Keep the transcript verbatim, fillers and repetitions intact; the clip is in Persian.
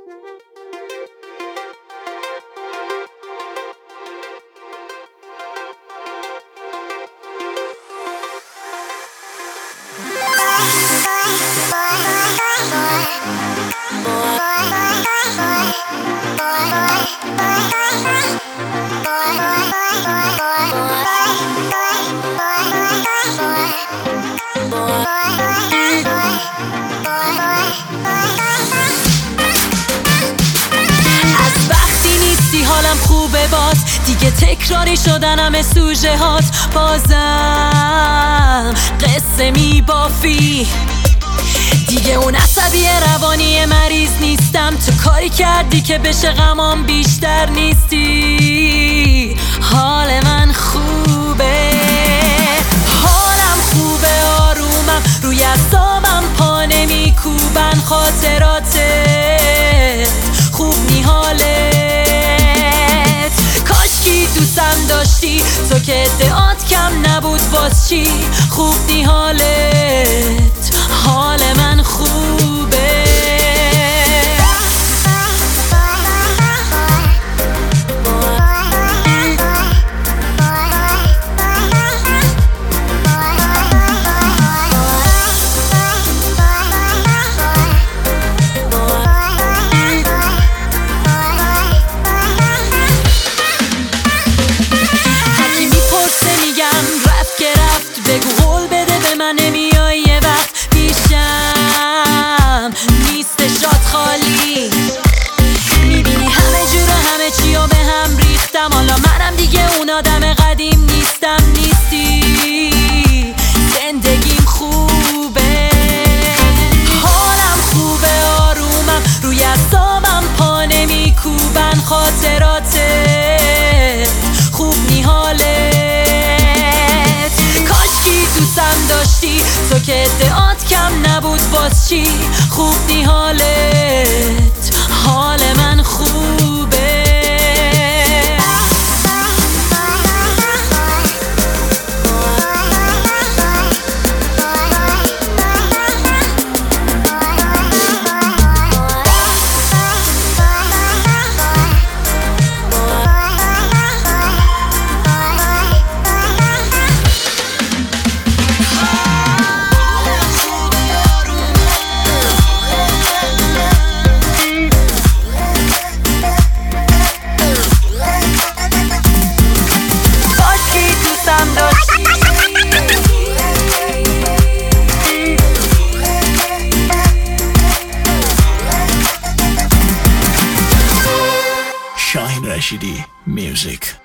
حالم خوبه بات دیگه تکراری شدن همه سوژه هات بازم قصه می بافی دیگه اون عصبی روانی مریض نیستم تو کاری کردی که بشه غمام بیشتر نیستی حال من خوبه حالم خوبه آرومم روی اعصابم پا نمیکوبن خاطراتت خوب نی حالت کاشکی دوستم داشتی تو که ادعات کم نبود باز چی خوب نی حالت حال من خوبه بگو قول بده به من نمیای یه وقت پیشم نیست شاد خالی میبینی همه جور همه چی و به هم ریختم حالا منم دیگه اون آدم قدیم نیستم نیستی زندگیم خوبه حالم خوبه آرومم روی اعصابم پا نمیکوبن خاطراتت خوب نی حالت دوستم داشتی تو که ادعات کم نبود باز چی خوب نی حالت حال من خوبه Shaheen Rashidi Music.